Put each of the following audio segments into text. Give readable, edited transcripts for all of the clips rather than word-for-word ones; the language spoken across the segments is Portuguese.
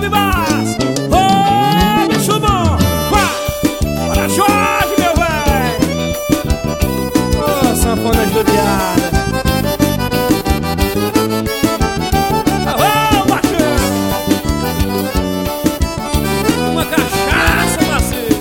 de baixo. Ô, bicho bom. Bora, Jorge, meu velho. Ô, sanfona judiada. Ô, bacana. Uma cachaça, parceiro.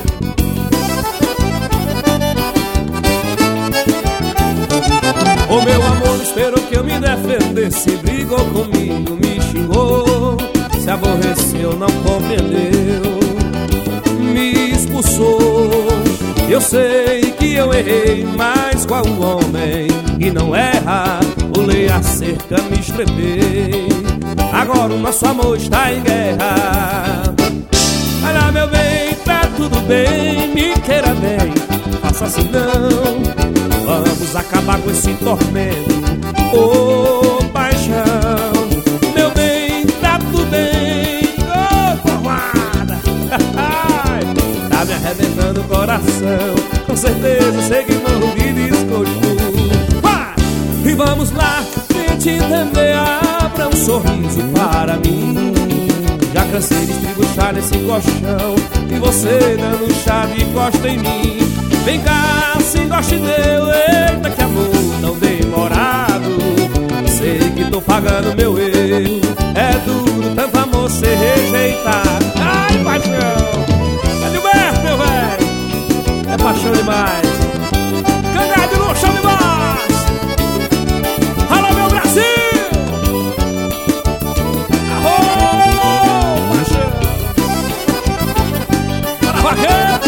Ô, meu amor, esperou que eu me defendesse. Brigou comigo, me xingou, se aborreceu, não compreendeu, me expulsou. Eu sei que eu errei, mas qual homem que não erra? Pulei a cerca, me estrepei. Agora o nosso amor está em guerra. Olha, meu bem, tá tudo bem, me queira bem, faça assim não. Vamos acabar com esse tormento. Ô, paixão, meu bem, tá tudo bem. Ô, formada. Tá me arrebentando o coração. Com certeza sei que morro de desgosto. Vai! E vamos lá, tente entender. Abra um sorriso para mim. Já cansei de estribuchar nesse colchão e você dando chá de costa em mim. Vem cá, se encoste meu. Eita, que amor tão demorado. Sei que tô pagando meu erro. É duro tanto amor ser rejeitado. Ai, paixão. É de Humberto, meu velho. É paixão demais. Cangá de luxo demais. Alô, meu Brasil. Arro, paixão. Bora, vaqueiro.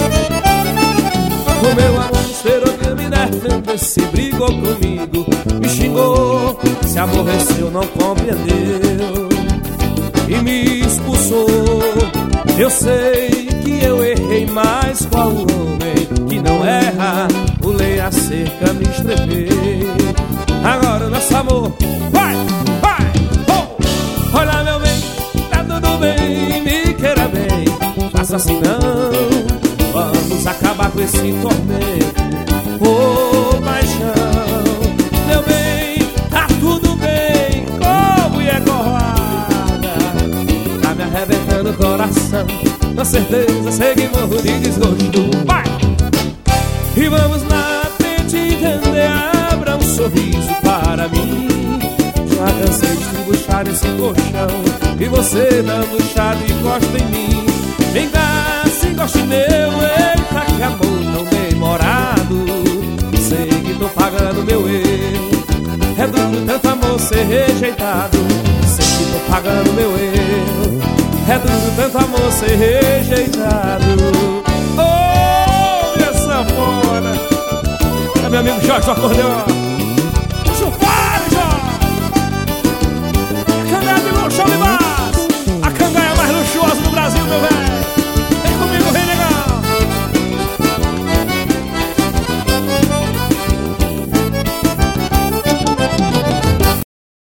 O meu amor esperou que eu me defendesse. Brigou comigo, me xingou, se aborreceu, não compreendeu e me expulsou. Eu sei que eu errei, mas qual homem que não erra? Pulei a cerca, me estrepei. Agora o nosso amor vai, vai, oh. Olha, meu bem, tá tudo bem, me queira bem, faça assim não. Vamos acabar com esse tormento. Ô, paixão, meu bem, tá tudo bem. Como é corrada. Tá me arrebentando o coração. Com certeza sei que morro de desgosto. Vai! E vamos lá, tente entender. Abra um sorriso para mim. Já cansei de estribuchar esse colchão e você dando chá de costa em mim. Vem cá, se encoste meu. Eita, que amor tão demorado. Sei que tô pagando meu erro. É duro tanto amor ser rejeitado. Sei que tô pagando meu erro. É duro tanto amor ser rejeitado. Oh, minha sanfona. É meu amigo Jorge do acordeão.